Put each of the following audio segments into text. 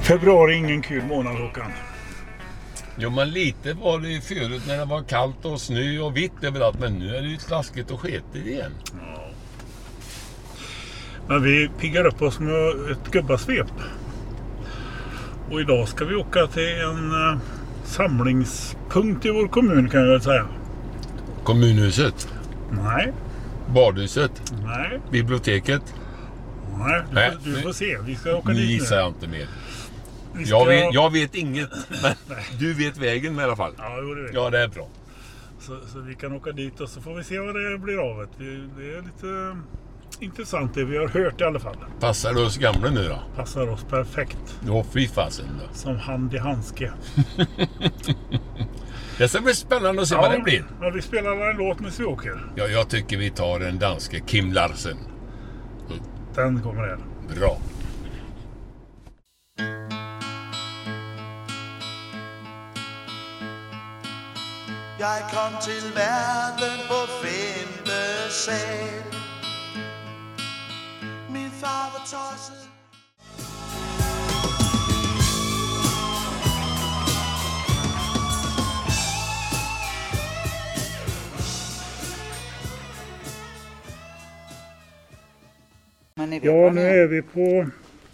Februari är ingen kul månad, Håkan. Jo, men lite var det ju förut när det var kallt och snö och vitt överallt. Men nu är det ju slaskigt och sketigt igen. Ja. Men vi piggar upp oss med ett gubbasvep. Och idag ska vi åka till en samlingspunkt i vår kommun, kan jag väl säga. Kommunhuset? Nej. Badhuset? Nej. Biblioteket? Nej, du får se. Vi ska åka dit nu. Nu gissar jag inte mer. Jag vet inget, men du vet vägen med i alla fall. Ja, det vet. Ja, det är bra. Så vi kan åka dit och så får vi se vad det blir av det. Det är lite intressant det vi har hört i alla fall. Passar det oss gamla nu då? Passar oss perfekt. Ja, fy fasen då. Som hand i handske. Det ska bli spännande att se vad det blir. Ja, vi spelar en låt med Svåker. Ja, jag tycker vi tar den danske Kim Larsen. Den kommer här. Bra. Jeg kom til verden på 5. sal. Min far var tosset. Ja, nu är vi på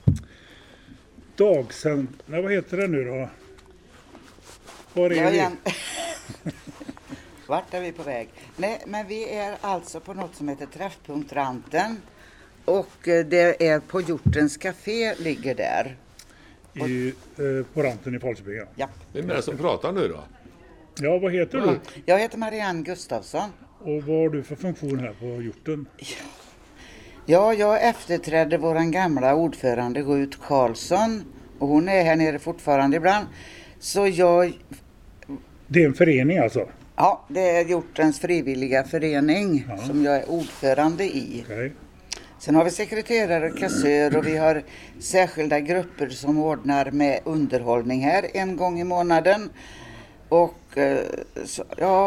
dagcentrum. Vad heter det nu då? Var är vi? Vart är vi på väg? Nej, men vi är alltså på något som heter Träffpunkt Ranten. Och det är på Hjortens Café ligger där. På Ranten i Falköping, ja. Ja. Vem är det som pratar nu då? Ja, vad heter du? Jag heter Marianne Gustafsson. Och vad har du för funktion här på Hjorten? Ja, jag efterträdde våran gamla ordförande Rut Karlsson. Och hon är här nere fortfarande ibland. Så jag... Det är en förening alltså? Ja, det är Hjortens frivilliga förening som jag är ordförande i. Okay. Sen har vi sekreterare och kassör och vi har särskilda grupper som ordnar med underhållning här en gång i månaden. Och så,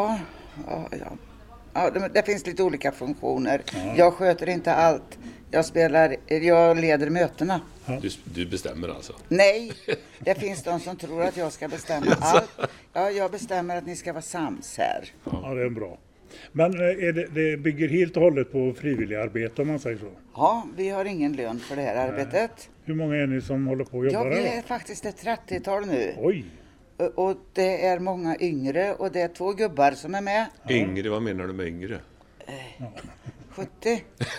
det finns lite olika funktioner. Ja. Jag sköter inte allt. Jag leder mötena. Ja. Du bestämmer alltså? Nej, det finns de som tror att jag ska bestämma allt. Ja, jag bestämmer att ni ska vara sams här. Ja, det är bra. Men det bygger helt och hållet på frivilliga arbete om man säger så? Ja, vi har ingen lön för det här arbetet. Hur många är ni som håller på att jobba där? Ja, vi är faktiskt ett 30-tal nu. Oj! Och det är många yngre och det är 2 gubbar som är med. Yngre, vad menar du med yngre? 70.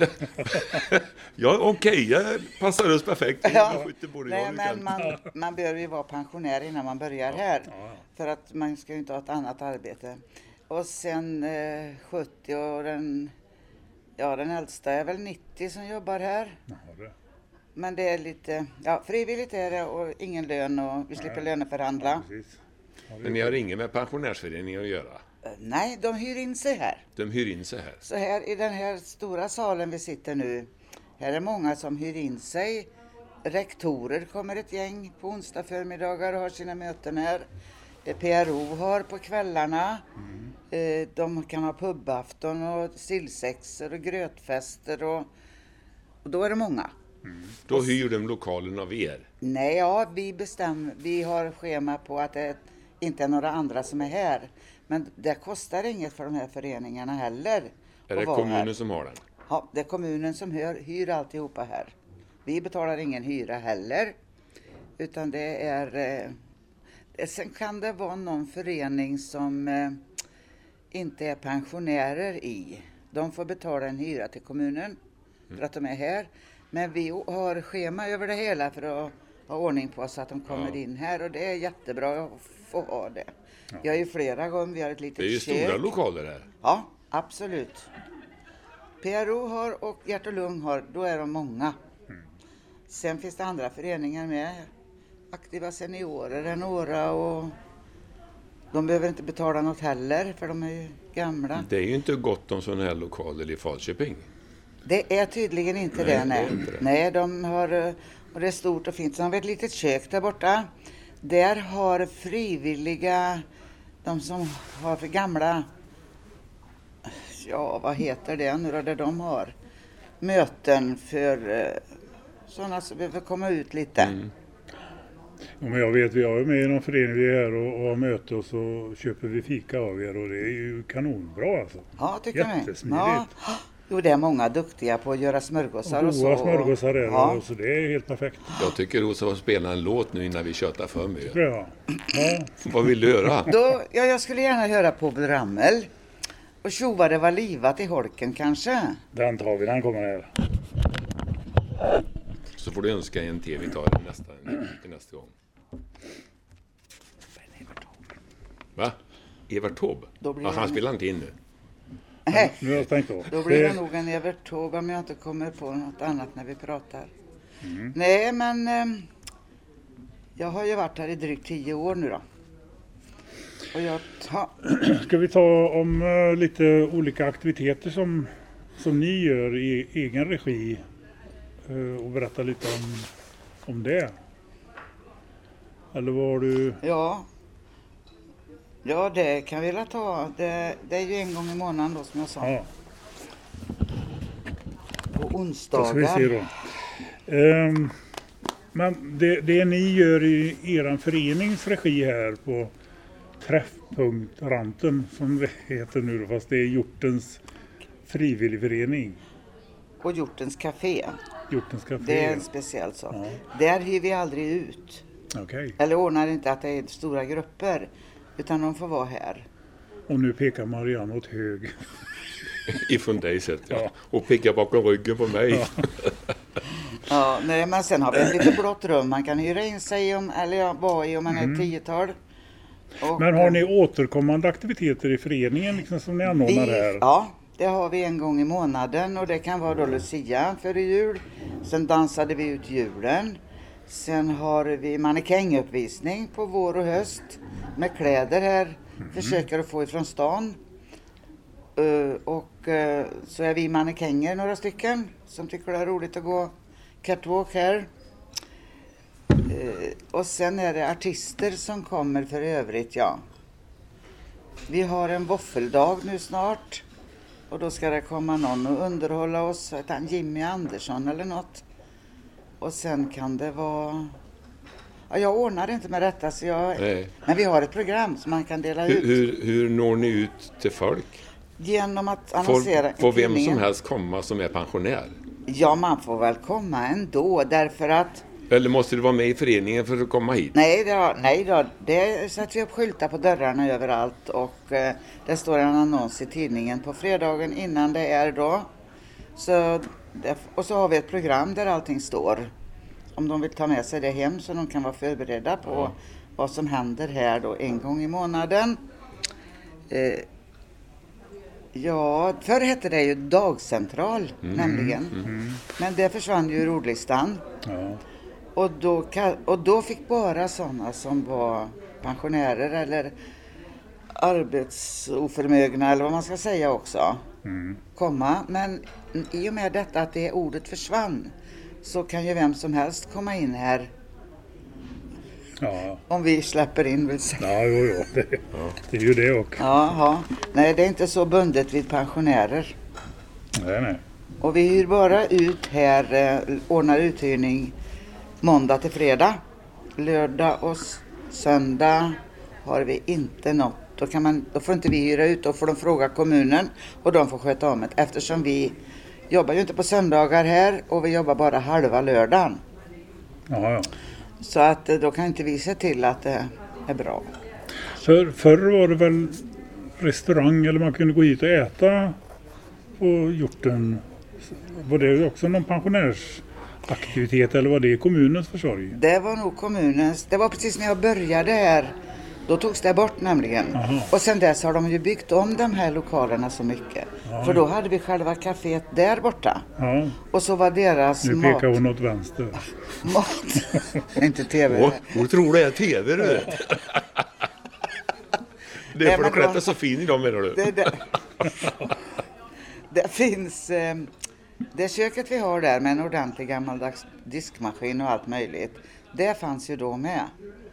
Ja, okej, jag passar oss perfekt. Ja. Nej, men man behöver ju vara pensionär innan man börjar här. För att man ska ju inte ha ett annat arbete. Och sen 70 och den äldsta är väl 90 som jobbar här. Men det är lite, frivilligt är det och ingen lön och vi slipper löneförhandla. Men ni har ingen med pensionärsföreningen att göra? Nej, de hyr in sig här. De hyr in sig här? Så här i den här stora salen vi sitter nu, här är många som hyr in sig. Rektorer kommer ett gäng på onsdag förmiddagar och har sina möten här. PRO har på kvällarna. De kan ha pubafton och sillsexer och grötfester och då är det många. Då hyr de lokalen av er? Nej, vi har schema på att det inte är några andra som är här. Men det kostar inget för de här föreningarna heller. Är det kommunen som har den? Ja, det är kommunen som hyr alltihopa här. Vi betalar ingen hyra heller. Utan det är... sen kan det vara någon förening som inte är pensionärer i. De får betala en hyra till kommunen för att de är här. Men vi har schema över det hela för att ha ordning på så att de kommer in här. Och det är jättebra att få ha det. Vi har ju flera gånger, vi har ett litet kök. Det är ju stora lokaler här. Ja, absolut. PRO har och Hjärt och Lung har, då är de många. Sen finns det andra föreningar med. Aktiva seniorer är några och de behöver inte betala något heller för de är ju gamla. Det är ju inte gott om sådana här lokaler i Falköping. Det är tydligen inte det, nej. Nej, de har, och det är stort och fint. Så de har ett litet kök där borta. Där har frivilliga, de som har för gamla, vad heter det nu då, där de har möten för sådana som behöver komma ut lite. Ja, men jag vet, vi är med i någon förening vi är här och har möte och så köper vi fika av er och det är ju kanonbra alltså. Ja, tycker jag. Jättesmidigt. Ja. Jo, det är många duktiga på att göra smörgåsar och så. Goda smörgåsar är det, Ja. så det är helt perfekt. Jag tycker Rosa får spela en låt nu innan vi tjötar för mycket. Ja. Ja. Vad vill du göra? Jag skulle gärna höra Povel Ramel. Och tjova det var livat i holken kanske. Den tar vi, den kommer här. Så får du önska en till. Vi tar den nästa gång. Va? Evert Taube? Då blir Ja, det- han spelar inte in nu. Nej, Nu har jag stängt av. då blir det nog en Evert Taube om jag inte kommer på något annat när vi pratar. Nej, men jag har ju varit här i drygt 10 år nu då. Och Ska vi ta om lite olika aktiviteter som ni gör i egen regi och berätta lite om det? Eller vad har du... Ja, det kan vi väl ta. Det är ju en gång i månaden då som jag sa. Ja, På då ska vi onsdagar. se då. Men det ni gör i eran förenings regi här på Träffpunkt Ranten som det heter nu då, fast det är Hjortens frivilligförening. På Hjortens café. Hjortens café. Det är en speciell sak. Ja. Där hyr vi aldrig ut. Okej. Eller ordnar inte att det är stora grupper. Utan de får vara här. Och nu pekar Marianne åt hög. Ifrån dig sett, ja. Ja. Och pekar bakom ryggen på mig. Ja. Ja, nej, men sen har vi ett litet blått rum man kan hyra in sig vara i om man är 10-tal. Och, Men har ni återkommande aktiviteter i föreningen liksom, som ni anordnar här? Ja, det har vi en gång i månaden och det kan vara då Lucia före jul. Sen dansade vi ut julen. Sen har vi mannekänguppvisning på vår och höst med kläder här. Försöker att få ifrån stan. Och så är vi mannekänger några stycken som tycker det är roligt att gå catwalk här. Och sen är det artister som kommer för övrigt, ja. Vi har en våffeldag nu snart. Och då ska det komma någon och underhålla oss. Jimmy Andersson eller något. Och sen kan det vara... Ja, jag ordnar inte med detta så Nej. Men vi har ett program som man kan dela ut. Hur når ni ut till folk? Genom att annonsera Får vem tidningen. som helst komma som är pensionär? Ja, man får väl komma ändå därför att... Eller måste du vara med i föreningen för att komma hit? Nej då, det sätter vi upp skyltar på dörrarna överallt och det står en annons i tidningen på fredagen innan det är då. Och så har vi ett program där allting står. Om de vill ta med sig det hem så de kan vara förberedda på vad som händer här då en gång i månaden. Ja, förr hette det ju dagcentral nämligen. Men det försvann ju ur ordlistan. Ja. Och då fick bara sådana som var pensionärer eller arbetsoförmögna eller vad man ska säga också komma. Men i och med detta att det ordet försvann så kan ju vem som helst komma in här Ja. om vi släpper in vill säga. Ja, jo. Det är ju det och. Jaha. Nej, det är inte så bundet vid pensionärer. Nej. Och vi hyr bara ut här, ordnar uthyrning måndag till fredag. Lördag och söndag har vi inte något. Då får inte vi hyra ut, då får de fråga kommunen och de får sköta om det. Eftersom vi jobbar ju inte på söndagar här och vi jobbar bara halva lördagen. Ja. Så att då kan inte vi se till att det är bra. Förr var det väl restaurang eller man kunde gå hit och äta på Hjorten. Var det också någon pensionärsaktivitet eller var det kommunens försorg? Det var nog kommunens. Det var precis när jag började här. Då togs det bort nämligen. Aha. Och sen dess har de ju byggt om de här lokalerna så mycket. Ja. För då hade vi själva kaféet där borta. Ja, Och så var deras nu pekar hon åt vänster. mat. Inte tv. Hon tror det är tv, du vet. Det är Nej, för men att klättra då- så fin idag, menar du? Det finns... Det köket vi har där med en ordentlig gammaldags diskmaskin och allt möjligt. Det fanns ju då med.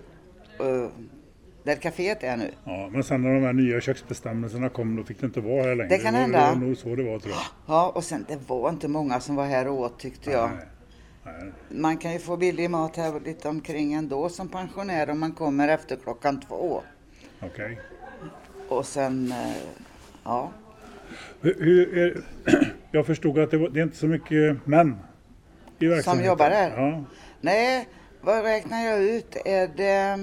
Där kaféet är nu. Ja, men sen när de här nya köksbestämmelserna kom då fick det inte vara här längre. Det kan Det hända. var nog så det var tror jag. Ja, och sen det var inte många som var här och åt tyckte jag. Nej. Nej. Man kan ju få billig mat här lite omkring ändå som pensionär om man kommer efter 2:00. Okej. Och sen, ja. Jag förstod att det är inte så mycket män i verksamheten. Som jobbar här? Ja. Nej, vad räknar jag ut? Är det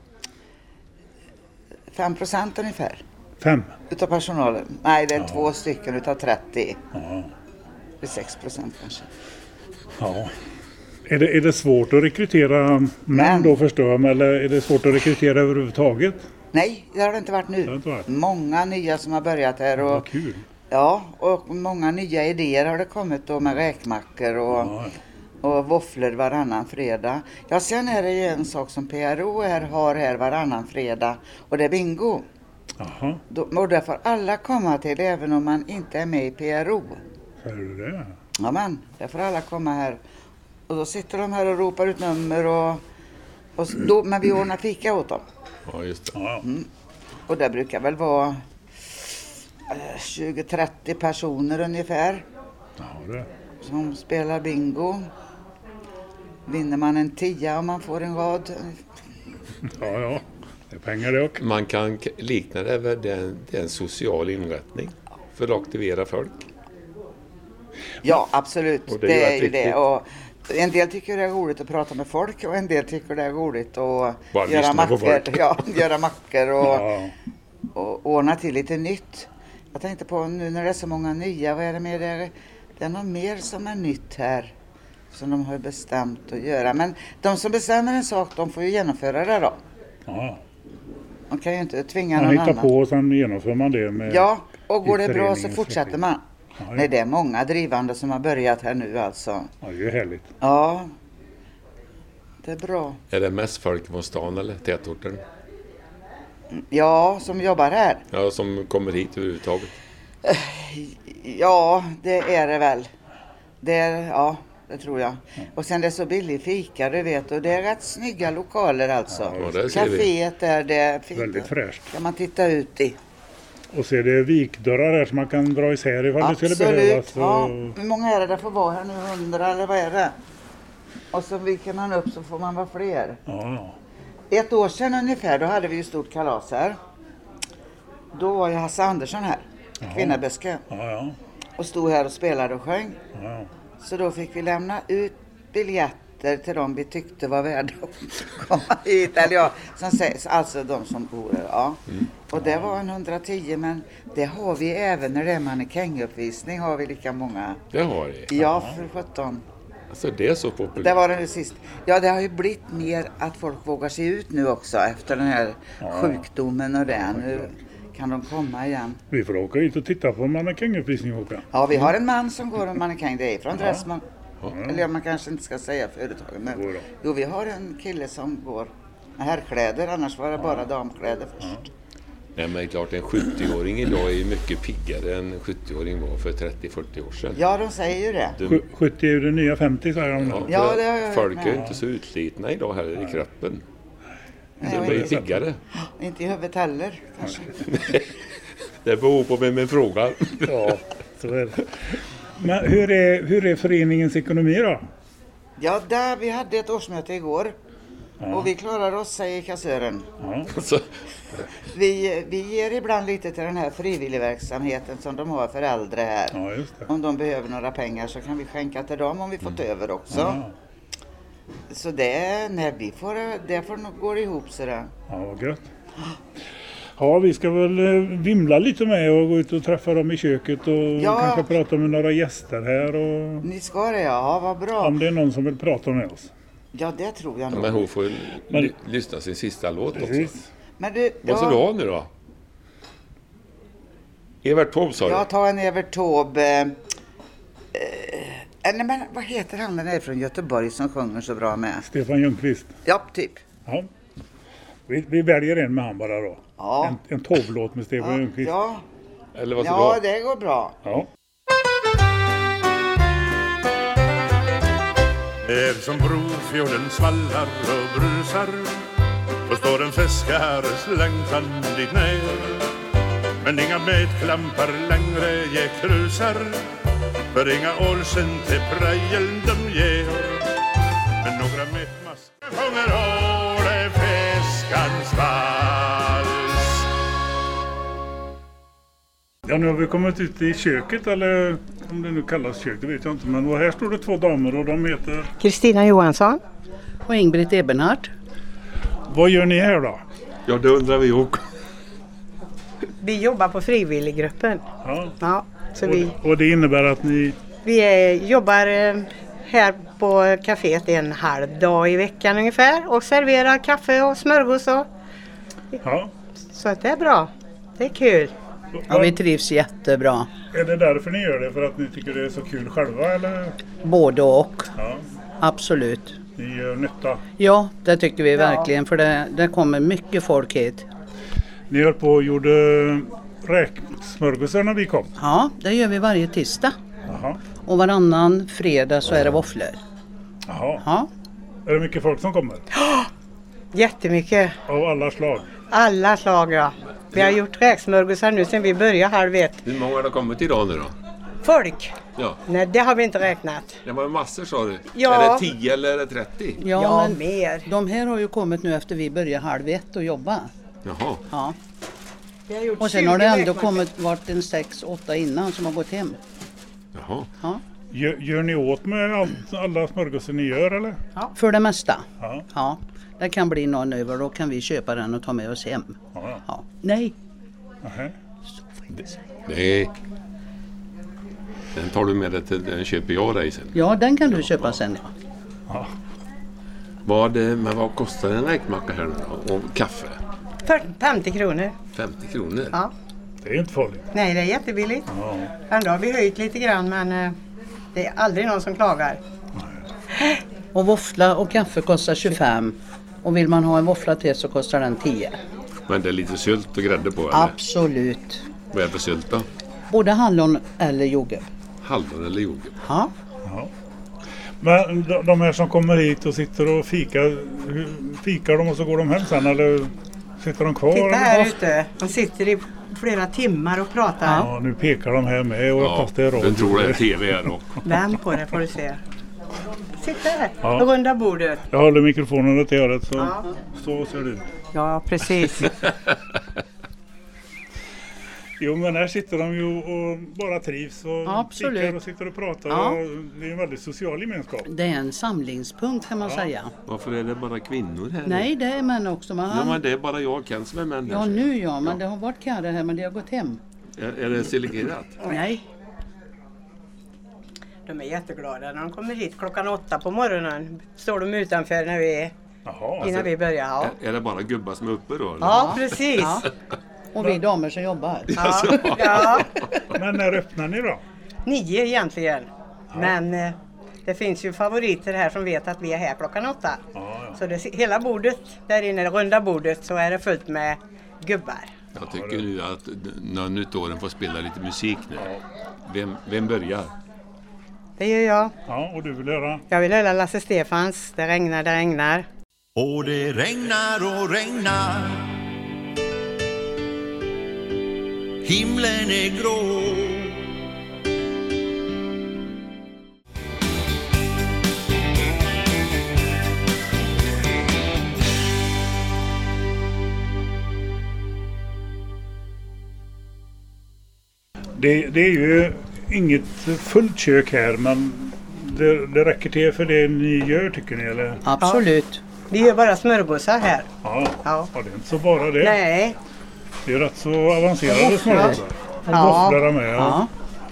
5% ungefär 5? utav personalen? Nej, det är 2 stycken utav 30. Ja. Det är 6% kanske. Ja. Är det svårt att rekrytera män då förstår jag, eller är det svårt att rekrytera överhuvudtaget? Nej, det har det inte varit nu. Det har inte varit. Många nya som har börjat här. Vad Och, kul. ja, och många nya idéer har det kommit då med räkmackor och våfflor varannan fredag. Ja, sen är det ju en sak som PRO har här varannan fredag och det är bingo. Jaha, Och där får alla komma till även om man inte är med i PRO. säger du det? Ja men, där får alla komma här. Och då sitter de här och ropar ut nummer men vi ordnar fika åt dem. Ja, just det. Ja. Och det brukar väl vara 20-30 personer ungefär Ja, det. som spelar bingo. Vinner man en 10 om man får en rad. Ja. Det är pengar det också. Man kan likna det vid det är en social inrättning för att aktivera folk. Ja, absolut. Och det Det är är ju viktigt. det. Och en del tycker det är roligt att prata med folk och en del tycker det är roligt att Bara göra lyssna på mackor. folk. Ja, göra mackor Ja. och ordna till lite nytt. Jag tänkte på nu när det är så många nya, vad är det mer där? Det är något mer som är nytt här som de har bestämt att göra. Men de som bestämmer en sak, de får ju genomföra det då. Ja. Man kan ju inte tvinga Man någon hittar annan. på och sen genomför man det med... Ja, och går i det bra så föreningens fortsätter regi. man. Ja, Nej, det är många drivande som har börjat här nu alltså. Ja, det är härligt. Ja, det är bra. Är det mest folk från stan eller tätorten? Ja, som jobbar här. Ja, som kommer hit överhuvudtaget. Ja, det är det väl. Det tror jag. Och sen det är så billig fika, du vet. Och det är rätt snygga lokaler alltså. Ja, det ser vi. Caféet där, det är fint. Väldigt fräscht. Kan man titta ut i. Och så är det vikdörrar där som man kan dra isär ifall det skulle behövas. Absolut. Ja. Hur många är det där får vara här nu? 100 eller vad är det? Och så viker man upp så får man vara fler. Ja. Ett år sedan ungefär, då hade vi ju stort kalas här. Då var ju Hasse Andersson här, Kvinnaböske, Ja. och stod här och spelade och sjöng. Ja. Så då fick vi lämna ut biljetter till dem vi tyckte var värda att komma hit. Eller ja, som sägs, alltså de som bor här. Ja. Och det var en 110, men det har vi även när det är mannekänguppvisning har vi lika många. Det har det. Ja, för 17. Alltså det är så populärt. Det var det nu sist. Ja, det har ju blivit mer att folk vågar sig ut nu också efter den här sjukdomen och det. Nu kan de komma igen. Vi får åka hit och titta på mannekänguppvisning, Håkan. Ja, vi har en man som går en mannekäng. Det är från Dressman. Eller ja, man kanske inte ska säga företaget. Men Jodå. jo, vi har en kille som går med herrkläder. Annars var det bara damkläder först. Nej, men det är klart, en 70-åring idag är ju mycket piggare än en 70-åring var för 30-40 år sedan. Ja, de säger ju det. 70 är ju det nya 50, säger de. Ja, Ja, för det har jag hört folk med. är ju inte så utslitna idag heller i kroppen. Nej, De och blir inte, piggare. inte i huvudet heller, kanske. Det beror på vem man frågar. Ja, så är det. Men hur är föreningens ekonomi då? Ja, vi hade ett årsmöte igår. Och vi klarar oss, säger kassören. Ja. Så, Vi ger ibland lite till den här frivilligverksamheten som de har för äldre här. Ja, just det. Om de behöver några pengar så kan vi skänka till dem om vi fått över också. Ja. Så det får nog gå ihop sådär. Ja, vad gött. Ja, vi ska väl vimla lite med och gå ut och träffa dem i köket och Ja. kanske prata med några gäster här och Ni ska det, ja, vad bra. om det är någon som vill prata med oss. Ja, det tror jag nog. men hon får Men- lyssna sin sista låt också. Precis. Men du, Vad ska du ha nu då? Evert Taube sa du? jag tar en Evert Taube. Nej, men vad heter han den är från Göteborg som sjunger så bra med? Stefan Ljungqvist. Ja, typ. Ja. Vi väljer en med han bara då. Ja. En Taube-låt med Stefan Ljungqvist. Ja, Eller vad ska ja, du ha? det går bra. Ja. Som Brofjorden svallar och brusar och står en fiskares längtan dit ner. Men inga metklampar längre ge krusar, för inga ålsen till prejeln de ger. Men några mittmaskar sjunger hårde fiskans vals. Ja, nu har vi kommit ut i köket, eller om det nu kallas kök, det vet jag inte. Men här står det 2 damer och de heter... Kristina Johansson. Och Ingrid Ebenhardt. Vad gör ni här då? Ja, det undrar vi också. Vi jobbar på frivilliggruppen. Ja. Ja, så Och det innebär att ni... vi jobbar här på kaféet 1,5 dag i veckan ungefär. Och serverar kaffe och smörgås och... Ja. Så att det är bra. Det är kul. Ja, vi trivs jättebra. Är det därför ni gör det? För att ni tycker det är så kul själva, eller? Både och. Ja. Absolut. Ni gör nytta. Ja, det tycker vi verkligen. För det kommer mycket folk hit. Ni höll på och gjorde räksmörgåsar när vi kom. Ja, det gör vi varje tisdag. Jaha. Och varannan fredag så är det våfflor. Jaha. Ja. Är det mycket folk som kommer? Jättemycket. Av alla slag? Alla slag, ja. Vi har gjort räksmörgåsar nu sedan vi började 1:30. Hur många har det kommit idag nu då? Folk? Ja, Nej, det har vi inte räknat. det var massor sa du. Ja. Är det 10 eller är det 30? Ja, men mer. de här har ju kommit nu efter vi började 12:30 och jobba. Jaha. Ja. Vi har gjort Och sen har det 20 ändå räkmacka. varit en 6-8 innan som har gått hem. Jaha. Ja. Gör ni åt med alla smörgåsar ni gör, eller? För det mesta. Ja. Ja. Det kan bli någon över, då kan vi köpa den och ta med oss hem. Ja. Ja. Nej. Aha. Nej. Den tar du med dig till, den köper jag dig sen. Ja, den kan du köpa sen. Ja. Men vad kostar en räkmacka här nu då? Och kaffe? 50 kronor. 50 kronor? Ja. Det är inte farligt. Nej, det är jättebilligt. Ja. Ändå har vi höjt lite grann, men det är aldrig någon som klagar. Och våffla och kaffe kostar 25. Och vill man ha en våffla till så kostar den 10. Men det är lite sylt och grädde på, eller? Absolut. Vad är det för sylt då? Både hallon eller jordgubb. Hallon eller jordgubb? Ja. Ja. Men de här som kommer hit och sitter och fikar de och så går de hem sen, eller sitter de kvar? Titta här ute. De sitter i flera timmar och pratar. Ja, nu pekar de här med och fast det är radio. den tror det är tv här då. Vänd på det får du se. Sitta här Ja. på runda bordet. Jag håller mikrofonen åt örat så, Ja. så ser det ut. Ja, precis. Jo, men här sitter de ju och bara trivs och Absolut. fikar och sitter och pratar. Ja. Och det är en väldigt social gemenskap. Det är en samlingspunkt kan man säga. Varför är det bara kvinnor här? Nej, det är män också. Men Ja, men det är bara jag och Ken som är män här. ja, nu ja. Men det har varit karlar här, men det har gått hem. Är det selekterat? Nej. De är jätteglada när de kommer hit 8 på morgonen. Står de utanför när vi, Jaha. innan vi börjar. Ja, Är det bara gubbar som är uppe då? Eller? ja precis. Ja. Och vi damer som jobbar. Ja. Ja. Men när öppnar ni då? 9 egentligen. Men det finns ju favoriter här som vet att vi är här 8. Ja, ja. Så hela bordet, där inne, det runda bordet, så är det fullt med gubbar. Jag tycker nu att när nyttåren får spela lite musik nu. Vem börjar? Det gör jag. Ja, och du vill höra? Jag vill höra Lasse Stefans Det regnar, det regnar. Och det regnar och regnar. Himlen är grå. Det är ju inget fullt kök här, men det räcker till för det ni gör, tycker ni, eller? Absolut. Vi gör bara smörgåsar här. Ja, Ja. ja, det är inte så bara det. Nej. Det är rätt så avancerade smörgåsar. Och Ja. våfflor med. Ja.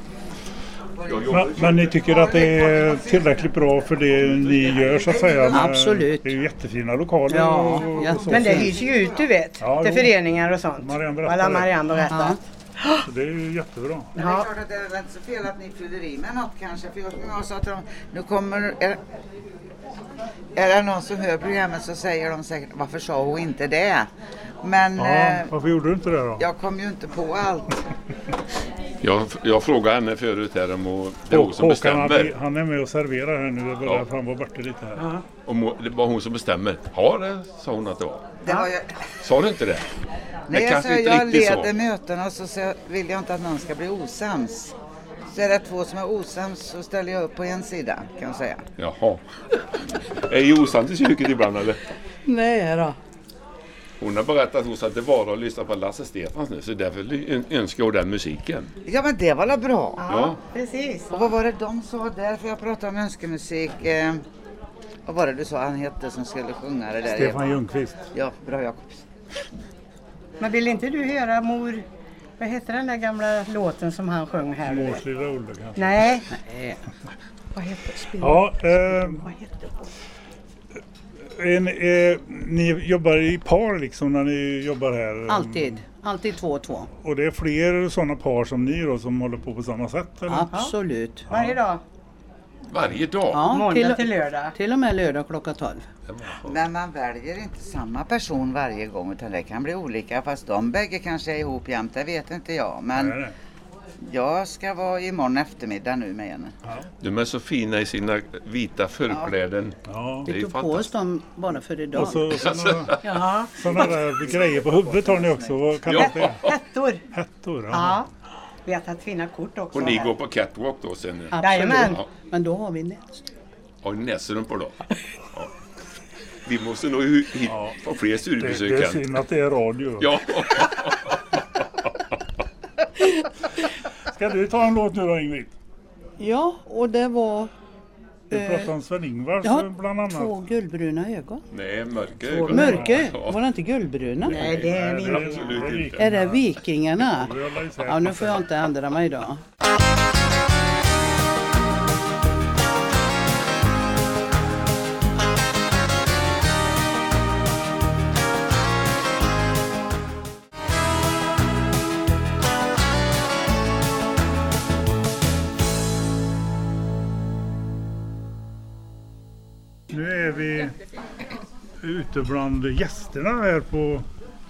Men ni tycker att det är tillräckligt bra för det ni gör, så att säga? Med, Absolut. Det är ju jättefina lokaler. Ja, och så. Men det hyrs ju ut, du vet. Ja, till jo. föreningar och sånt. Marianne berättade. Alla Marianne berättat. Så det är ju jättebra. Men det är klart att det är väl inte så fel att ni fyller i med något kanske. För jag sa till dem, nu kommer... Är det någon som hör programmet så säger de säkert, varför sa hon inte det? Men Ja, varför gjorde du inte det då? jag kom ju inte på allt. Jag frågade henne förut här om det är hon som Håkan, bestämmer. han är med och serverar här nu. Det var Ja. därför han var borta lite här. Om det var hon som bestämmer. Ja, det sa hon att det var. Det var ju, Sa du inte det? när jag kanske säger inte jag riktigt leder så. möten och så vill jag inte att någon ska bli osams. Så Så är det 2 som är osams så ställer jag upp på en sida kan jag säga. Jaha. Är ju osant i köket ibland eller? Nej då. Hon har berättat att hon satt bara och lyssnade på Lasse Stefans nu. Så därför önskar hon den musiken. Ja men det var väl bra. Ja. Precis. Och vad var det de sa där? För jag pratade om önskemusik. Vad var det du sa han hette som skulle sjunga det där? Stefan Ljungqvist. Ja, bra Jakobs. Men vill inte du höra mor? Vad heter den där gamla låten som han sjöng här? Mors lilla Ulle kanske. Nej. Vad heter spelet? Ja, Vad heter ni jobbar i par liksom när ni jobbar här? Alltid 2 och 2. Och det är fler sådana par som ni då som håller på samma sätt? Eller? Absolut. Varje dag. Varje dag? Ja, Måndag till lördag. Till och med lördag klockan 12. Men man väljer inte samma person varje gång utan det kan bli olika fast de bägge kanske är ihop jämt, det vet inte jag. Men Nej. jag ska vara imorgon eftermärmiddag nu med henne. De är så fina i sina vita förkläden. Ja. Det är Vi ju tog på oss dem bara för idag. Och så Ja. sådana där grejer på huvudet har ni också. Vad kallas det? Hettor. Hättor? Ja. Vi har tagit fina kort också. Och ni här. går på catwalk då sen? Jajamän. Ja. Men då har vi näst. Har ni näsrumpor då? Ja. Vi måste nog hit på fler Det är studiebesök. synd att det är radio. Ja. Ska du ta en låt nu då Ingrid? Ja, och det var Vi pratar om Sven-Ingvars bland annat. 2 guldbruna ögon. Nej, mörka. Mörka? Ja. Var det inte guldbruna? Nej, det är Nej, vi det är inte. Absolut inte. Är det vikingarna? Vi håller isär. Ja, nu får jag inte ändra mig då. Nu är vi ute bland gästerna här på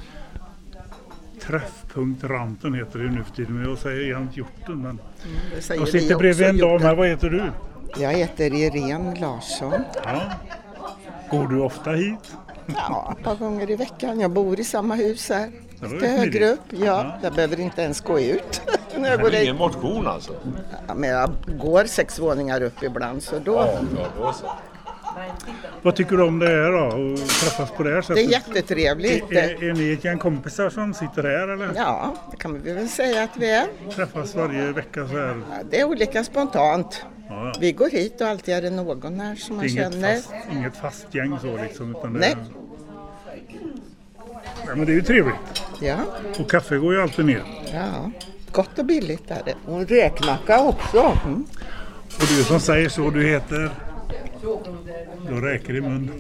Träffpunkt Ranten heter det nu för tiden. Men jag säger jämt Hjorten. Men jag sitter bredvid en dam här. Vad heter du? Jag heter Irene Larsson. Ja. Går du ofta hit? Ja, ett par gånger i veckan. Jag bor i samma hus här. Det var ju Lite högre smidigt. upp. Ja, jag behöver inte ens gå ut. När jag Det går är dit. ingen motion alltså? Ja, men jag går 6 våningar upp ibland så då. Ja, då så. Vad tycker du om det här då? Och träffas på det här Det sättet? är jättetrevligt. Är ni ett gäng kompisar som sitter här eller? Ja, det kan vi väl säga att vi är. Träffas varje vecka så här? Ja, det är olika spontant. Ja. Vi går hit och alltid är det någon här som man Det är känner. inget fast gäng så liksom. Utan det Nej. Ja, men det är ju trevligt. Ja, Och kaffe går ju alltid ner. ja. Gott och billigt är det. Och en räkmacka också. Och du som säger så, du heter? Då räcker det i mun.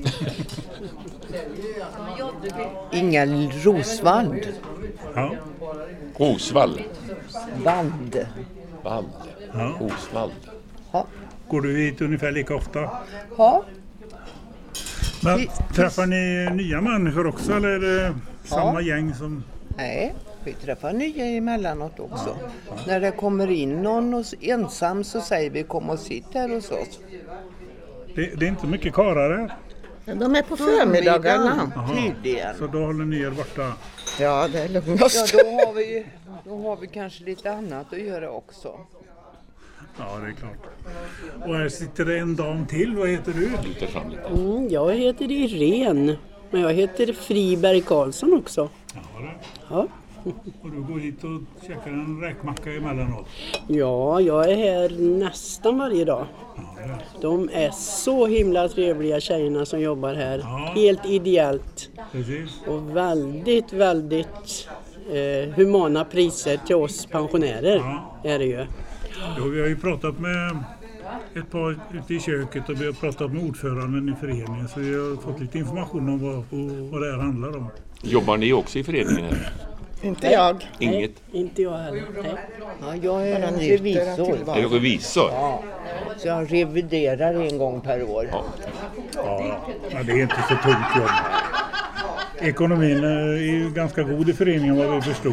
Inga Rosvall. Ja. Rosvall. Band. Band. Ja. Rosvall. Går du hit ungefär lika ofta? Ja. Men träffar ni nya människor också eller är det samma gäng som... Nej, vi träffar nya emellanåt också. När det kommer in någon och ensam så säger vi kom och sitt här hos oss. Det är inte mycket karlar här. De är på förmiddagarna. Tydligen. Så då håller ni er borta. Ja, det är lugnast. Ja, då har vi kanske lite annat att göra också. Ja, det är klart. Och här sitter det en dam till. Vad heter du? Lite fram lite. Jag heter Irene, men jag heter Friberg Karlsson också. Ja, det. Ja. Och du går hit och käkar en räkmacka emellanåt. Ja, jag är här nästan varje dag. Ja, det. De är så himla trevliga tjejerna som jobbar här. Ja. Helt ideellt Precis. och väldigt, väldigt humana priser till oss pensionärer är det ju. Ja, vi har ju pratat med ett par ute i köket och vi har pratat med ordföranden i föreningen så vi har fått lite information om vad det här handlar om. Jobbar ni också i föreningen här? Inte jag. Inget? Nej, inte jag heller. Nej. Ja, jag är en njuter revisor. till Är du revisor? Ja, så jag reviderar en gång per år. Ja, men det är inte så tungt jobb. Ekonomin är ju ganska god i föreningen vad vi förstod.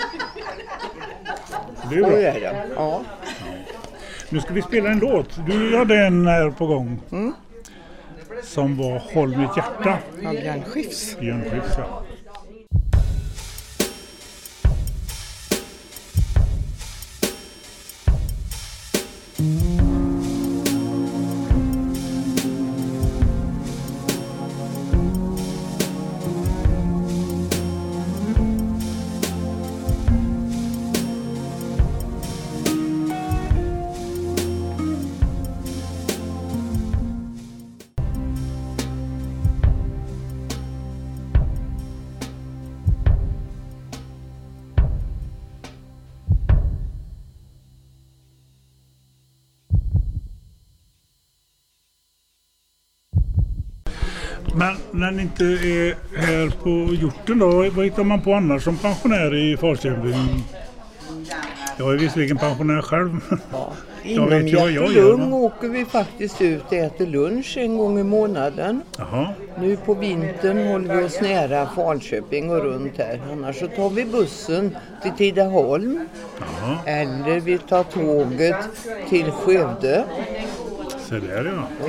Så det är Så bra. är det. Ja. Nu ska vi spela en låt. Du hade en här på gång. Som var Håll mitt hjärta. Av Björn Skifs. Björn Skifs, ja. Men när ni inte är här på hjorten då, vad hittar man på annars som pensionär i Falköping? Jag är visserligen pensionär själv. Ja. Jag vet Inom ju vad jag Hjärtelung gör. åker vi faktiskt ut och äter lunch en gång i månaden. Jaha. Nu på vintern håller vi oss nära Falköping och runt här. Annars så tar vi bussen till Tidaholm. Jaha. Eller vi tar tåget till Skövde. Så där ja.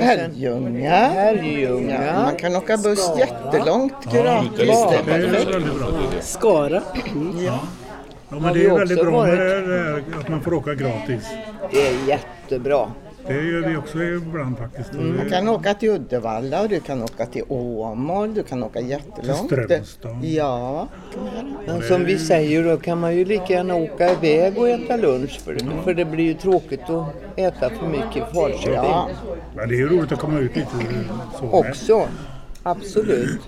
Herrljunga. Man kan åka buss jättelångt gratis. Det är väldigt bra. Skara. Ja, men det är väldigt bra med det här, att man får åka gratis. Det är jättebra. Det gör vi också ibland faktiskt. Man kan åka till Uddevalla och du kan åka till Åmål, du kan åka jättelångt. Till Strömstad. Ja. Men som vi säger då kan man ju lika gärna åka iväg och äta lunch för det blir ju tråkigt att äta för mycket i Falköping. Ja. Men det är ju roligt att komma ut lite så. Också, absolut.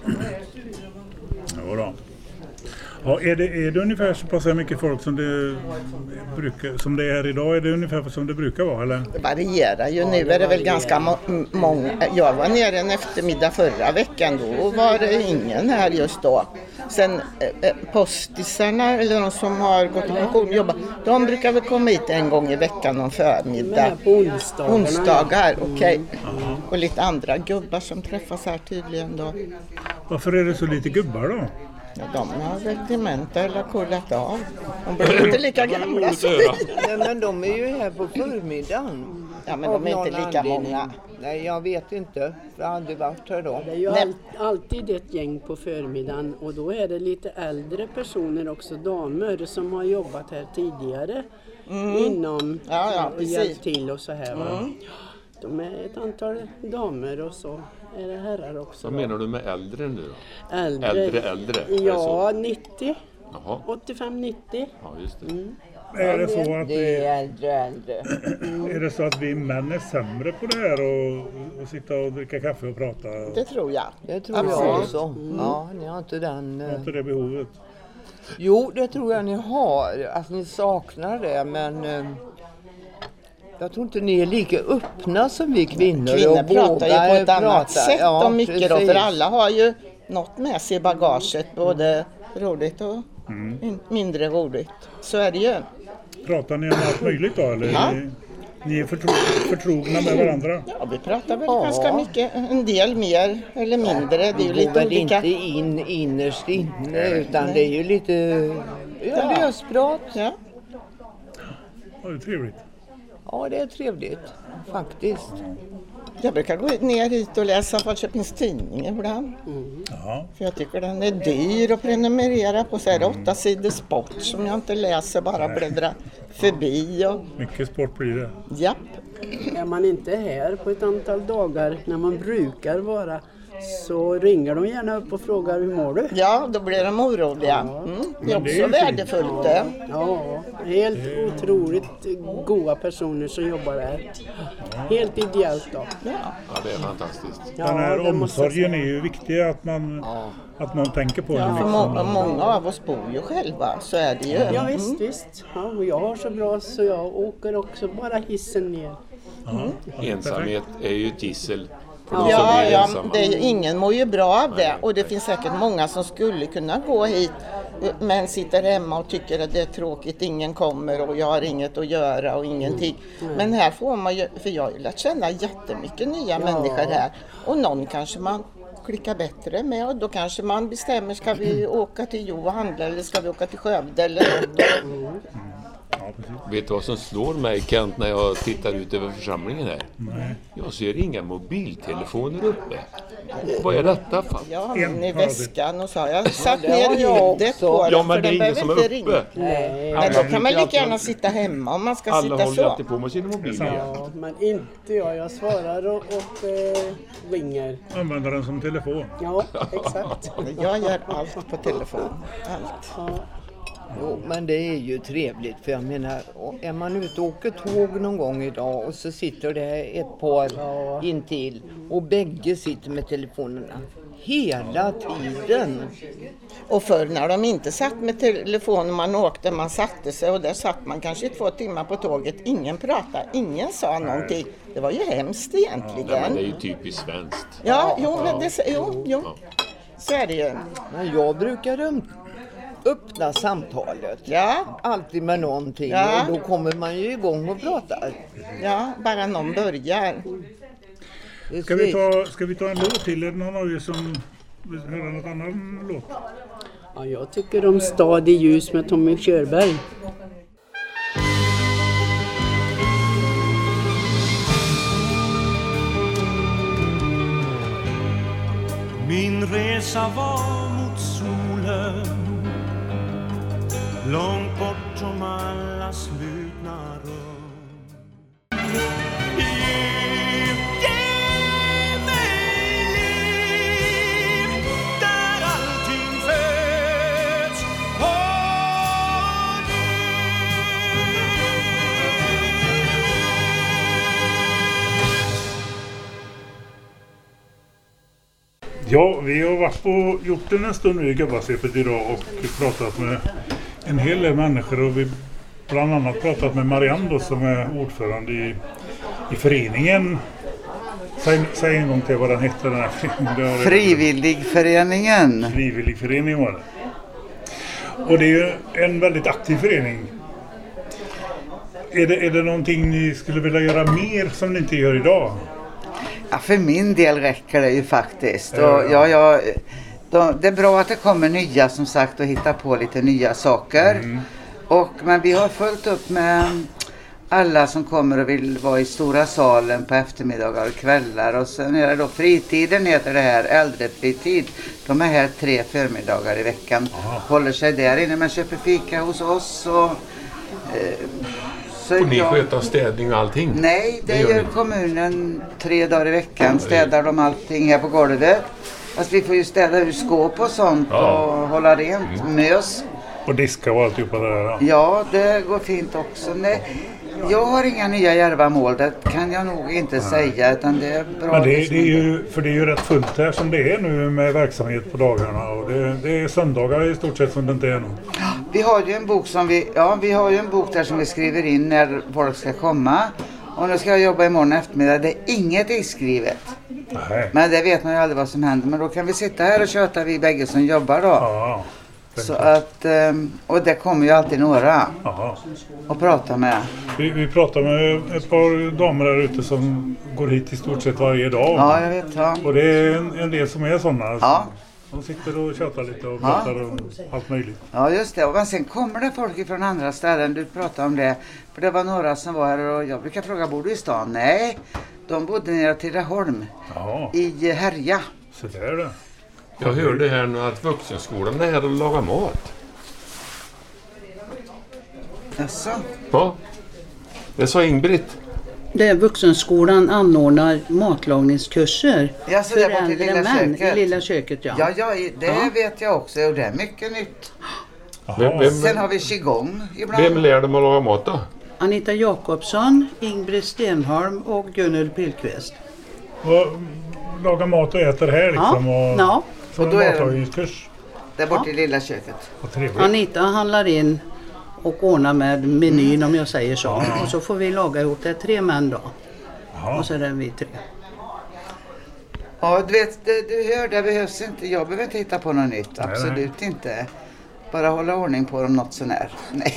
Ja, då. Ja, är det ungefär så pass mycket folk som det är här idag? Är det ungefär som det brukar vara, eller? Det varierar ju. Nu är det väl ganska många. Jag var nere en eftermiddag förra veckan. Då var det ingen här just då. Sen postisarna, eller de som har gått i pension och jobbat, de brukar väl komma hit en gång i veckan någon förmiddag. På onsdagar, okej. Och lite andra gubbar som träffas här tydligen då. Varför är det så lite gubbar då? Ja, de har väl dementa eller kollat av. De blir inte lika gamla som vi. Nej, men de är ju här på förmiddagen. Ja, men de är inte lika många. Nej, jag vet inte. Jag har aldrig varit här då. Det är ju alltid ett gäng på förmiddagen och då är det lite äldre personer också, damer som har jobbat här tidigare inom och hjälpt till och så här. Va? De är ett antal damer och så är det herrar också. Vad menar du med äldre nu då? Äldre? Ja, 90. Jaha. 85-90. Ja, just det. Är det så att Det är äldre. är det så att vi män är sämre på det här och sitta och dricka kaffe och prata? Det tror jag. Det tror jag också. Ja, ni har inte den... Har inte det behovet? Jo, det tror jag ni har. Att ni saknar det, men... Jag tror inte ni är lika öppna som vi kvinnor. Kvinnor pratar ju på ett annat sätt om mycket då, för precis. alla har ju något med sig i bagaget, både roligt och mindre roligt. Så är det ju. Pratar ni om allt möjligt då, eller? Ja. Ni är förtrogna med varandra? Ja, vi pratar väl ganska mycket, en del mer eller mindre. Det är ju Vi lite går väl olika. inte in innerst inne, utan det är ju lite lösprat. Ja. Ja, det är trevligt. Ja, det är trevligt faktiskt. Jag brukar gå ner hit och läsa Falköpings Tidning ibland. Ja. För jag tycker den är dyr att prenumerera på. Så är det 8 sidor sport som jag inte läser, bara bläddrar förbi. Och... Mycket sport blir det. Japp. Är man inte här på ett antal dagar när man brukar vara så ringer de gärna upp och frågar hur mår du? Ja, då blir de oroliga. Det är också värdefullt. Ja, helt otroligt goda personer som jobbar där. Helt ideellt då. Ja, det är fantastiskt. Den här omsorgen är ju viktig, att man tänker på den. För många av oss bor ju själva, så är det ju. Ja, visst. Ja, och jag har så bra så jag åker också bara hissen ner. Ensamhet är ju ett gissel. Ja, det är ju, ingen mår ju bra av det, och det finns säkert många som skulle kunna gå hit men sitter hemma och tycker att det är tråkigt, ingen kommer och jag har inget att göra och ingenting. Men här får man ju, för jag har ju lärt känna jättemycket nya människor här, och någon kanske man klickar bättre med, och då kanske man bestämmer, ska vi åka till Jo och handla eller ska vi åka till Skövde eller något. Vet du vad som slår mig, Kent, när jag tittar ut över församlingen här? Nej. Jag ser inga mobiltelefoner uppe. Vad är detta för? Jag har min i väskan och så har jag satt ner ljudet på den, Ja, men för det är den ingen behöver som inte är ringa. uppe. Men då kan man lika gärna sitta hemma om man ska Alla sitta håller så. alltid på med sina mobiler. Ja, men inte jag. Jag svarar och ringer. Använder den som telefon. Ja, exakt. Jag gör allt på telefon. Allt. Ja. Jo, men det är ju trevligt för jag menar, är man ute och åker tåg någon gång idag och så sitter det ett par intill och bägge sitter med telefonerna hela tiden. Och förr när de inte satt med telefonen, man satte sig och där satt man kanske 2 timmar på tåget. Ingen pratade, ingen sa någonting. Det var ju hemskt egentligen. Ja, men det är ju typiskt svenskt. Ja, jo. Så är det ju. Men jag brukar öppna samtalet. Ja. Alltid med någonting. Ja. Och då kommer man ju igång och pratar. Ja, bara någon börjar. Ska vi ta en låt till? Är det någon av er som vill höra något annan låt? Ja, jag tycker om Stad i ljus med Tommy Körberg. Min resa var mot solen, långt bortom alla slutna rum. Ge mig liv där allting föds på Ja, vi har varit på hjorten en stund nu i Gubbasvepet idag och pratat med en hel del människor och vi bland annat pratat med Marianne då, som är ordförande i föreningen. Säg en gång till vad den heter, den här föreningen. Frivilligföreningen. Frivilligföreningen var det. Och det är ju en väldigt aktiv förening. Är det någonting ni skulle vilja göra mer som ni inte gör idag? Ja, för min del räcker det ju faktiskt. Och det är bra att det kommer nya som sagt och hittar på lite nya saker. Men vi har följt upp med alla som kommer och vill vara i stora salen på eftermiddagar och kvällar. Och sen är det då fritiden heter det här, äldrefritid. De är här 3 förmiddagar i veckan. Håller sig där inne, men köper fika hos oss och... Och ni sköter städning och allting? Nej, det gör kommunen 3 dagar i veckan. Städar de allting här på golvet. Fast vi får ju städa ur skåp och sånt och hålla rent, mös. Och diska och alltihopa där. Ja, det går fint också. Nej, jag har inga nya djärva mål, det kan jag nog inte säga. Utan det är bra. Men det är ju rätt fullt här som det är nu med verksamhet på dagarna. Och det är söndagar i stort sett som det inte är nu. Vi har ju en bok vi har ju en bok där som vi skriver in när folk ska komma. Och nu ska jag jobba imorgon eftermiddag. Det är inget inskrivet. Nej. Men det vet man ju aldrig vad som händer. Men då kan vi sitta här och köta vi bägge som jobbar då. Ja. Så att, och det kommer ju alltid några att prata med. Vi pratar med ett par damer där ute som går hit i stort sett varje dag. Ja, jag vet. Ja. Och det är en del som är sådana. Ja. De sitter och tjatar lite och pratar om allt möjligt. Ja, just det. Men sen kommer det folk från andra ställen. Du pratade om det. För det var några som var här och jag brukar fråga, bor du i stan? Nej, de bodde nere till Tidaholm. I Härja. Så där är det. Jag hörde här nu att vuxenskolan är här och lagar mat. Jaså? Ja, det sa Ingbritt. Det är vuxenskolan anordnar matlagningskurser så det var till lilla köket. I lilla köket, ja. Ja, det vet jag också. Och det är mycket nytt. Sen har vi qigong ibland. Vem lär dem att laga mat då? Anita Jakobsson, Ingbritt Stenholm och Gunnel Pilkvist. Laga mat och äter här liksom. Ja. Och då är matlagningskurs. Det är bort i lilla köket. Anita handlar in och ordnar med menyn om jag säger så. Och så får vi laga ihop det 3 män då. Och så är det vi 3. Ja, du vet, du hör, det behövs inte. Jag behöver inte hitta på något nytt. Absolut inte. Bara hålla ordning på dem något sånär. Nej.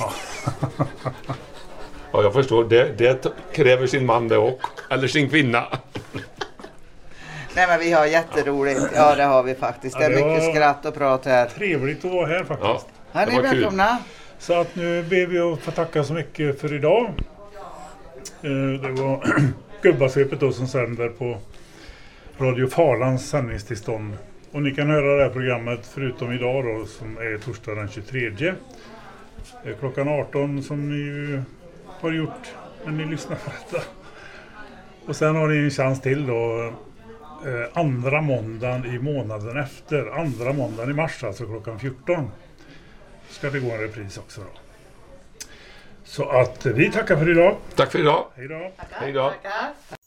Ja, jag förstår. Det kräver sin man det också. Eller sin kvinna. Nej, men vi har jätteroligt. Ja, det har vi faktiskt. Det är mycket skratt och prat här. Trevligt att vara här faktiskt. Ja, ni är välkomna. Så att nu ber vi att få tacka så mycket för idag. Det var Gubbasvepet då som sänder på Radio Falans sändningstillstånd. Och ni kan höra det här programmet förutom idag då, som är torsdag den 23. Klockan 18 som ni ju har gjort när ni lyssnar på detta. Och sen har ni en chans till då. Andra måndagen i månaden efter. Andra måndagen i mars, alltså klockan 14. ska det gå en repris också då. Så att vi tackar för idag. Tack för idag. Hej då. Hej då.